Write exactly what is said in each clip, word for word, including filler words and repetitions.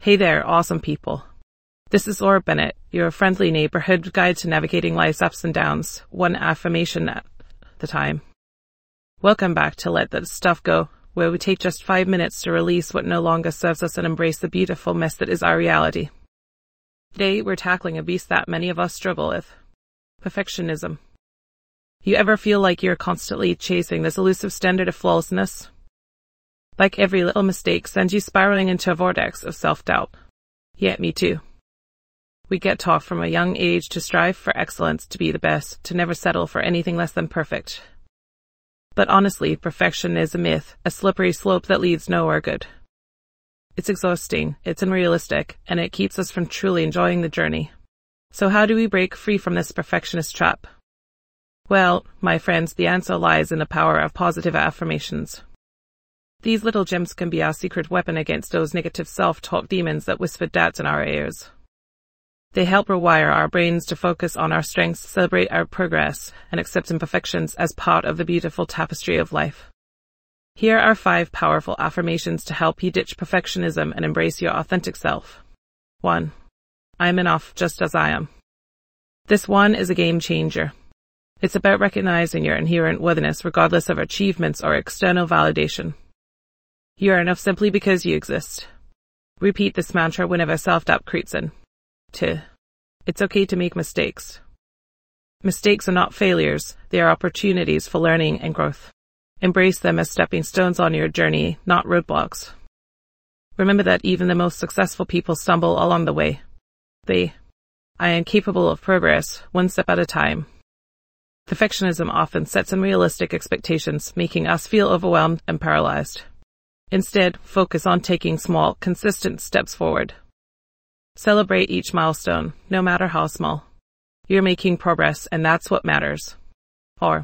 Hey there, awesome people. This is Laura Bennett, your friendly neighborhood guide to navigating life's ups and downs, one affirmation at the time. Welcome back to Let That Stuff Go, where we take just five minutes to release what no longer serves us and embrace the beautiful mess that is our reality. Today, we're tackling a beast that many of us struggle with: perfectionism. You ever feel like you're constantly chasing this elusive standard of flawlessness? Like every little mistake sends you spiraling into a vortex of self-doubt. Yeah, me too. We get taught from a young age to strive for excellence, to be the best, to never settle for anything less than perfect. But honestly, perfection is a myth, a slippery slope that leads nowhere good. It's exhausting, it's unrealistic, and it keeps us from truly enjoying the journey. So how do we break free from this perfectionist trap? Well, my friends, the answer lies in the power of positive affirmations. These little gems can be our secret weapon against those negative self-talk demons that whisper doubts in our ears. They help rewire our brains to focus on our strengths, celebrate our progress, and accept imperfections as part of the beautiful tapestry of life. Here are five powerful affirmations to help you ditch perfectionism and embrace your authentic self. one. I'm enough just as I am. This one is a game changer. It's about recognizing your inherent worthiness regardless of achievements or external validation. You are enough simply because you exist. Repeat this mantra whenever self-doubt creeps in. two. It's okay to make mistakes. Mistakes are not failures, they are opportunities for learning and growth. Embrace them as stepping stones on your journey, not roadblocks. Remember that even the most successful people stumble along the way. They, I am capable of progress, one step at a time. Perfectionism often sets unrealistic expectations, making us feel overwhelmed and paralyzed. Instead, focus on taking small, consistent steps forward. Celebrate each milestone, no matter how small. You're making progress, and that's what matters. Or,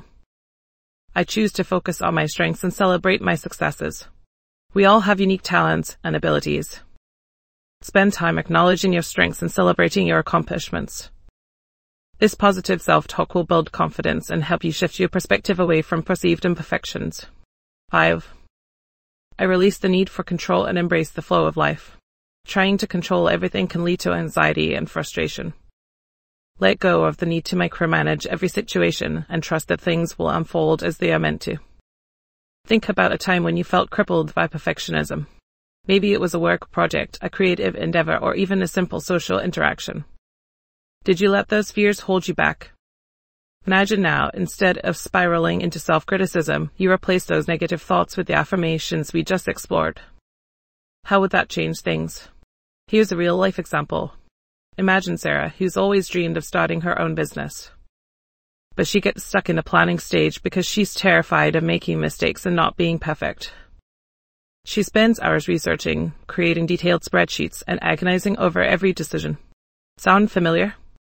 I choose to focus on my strengths and celebrate my successes. We all have unique talents and abilities. Spend time acknowledging your strengths and celebrating your accomplishments. This positive self-talk will build confidence and help you shift your perspective away from perceived imperfections. five. I release the need for control and embrace the flow of life. Trying to control everything can lead to anxiety and frustration. Let go of the need to micromanage every situation and trust that things will unfold as they are meant to. Think about a time when you felt crippled by perfectionism. Maybe it was a work project, a creative endeavor, or even a simple social interaction. Did you let those fears hold you back? Imagine now, instead of spiraling into self-criticism, you replace those negative thoughts with the affirmations we just explored. How would that change things? Here's a real-life example. Imagine Sarah, who's always dreamed of starting her own business. But she gets stuck in the planning stage because she's terrified of making mistakes and not being perfect. She spends hours researching, creating detailed spreadsheets, and agonizing over every decision. Sound familiar?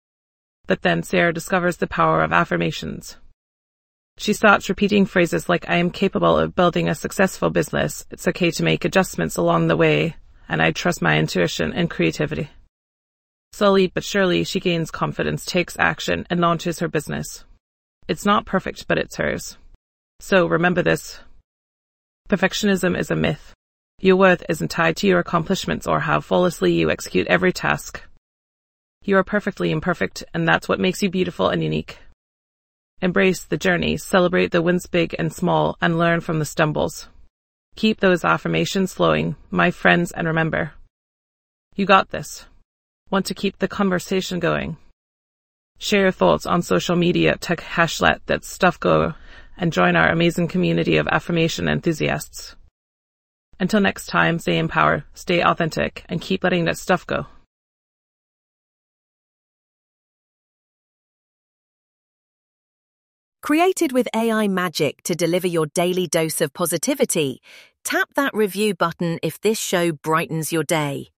But then Sarah discovers the power of affirmations. She starts repeating phrases like, I am capable of building a successful business, it's okay to make adjustments along the way, and I trust my intuition and creativity. Slowly but surely, she gains confidence, takes action, and launches her business. It's not perfect, but it's hers. So remember this. Perfectionism is a myth. Your worth isn't tied to your accomplishments or how flawlessly you execute every task. You are perfectly imperfect, and that's what makes you beautiful and unique. Embrace the journey, celebrate the wins big and small, and learn from the stumbles. Keep those affirmations flowing, my friends, and remember, you got this. Want to keep the conversation going? Share your thoughts on social media, tech hash let that stuff go, and join our amazing community of affirmation enthusiasts. Until next time, stay empowered, stay authentic, and keep letting that stuff go. Created with A I magic to deliver your daily dose of positivity, tap that review button if this show brightens your day.